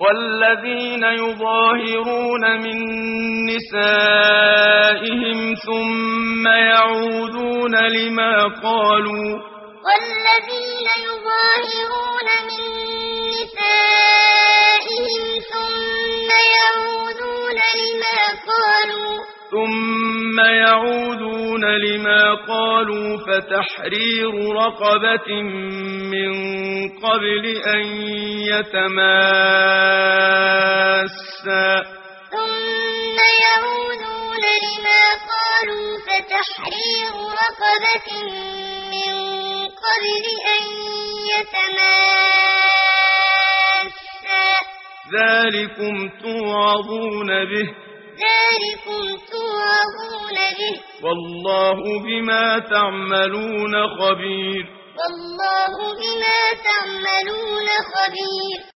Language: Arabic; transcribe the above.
والذين يظاهرون من نسائهم ثم يعودون لما قالوا والذين يظاهرون من نسائهم ثم يعودون لما قالوا فتحرير رقبة من قبل أن يتماسا ذلكم توعظون به والله بما تعملون خبير.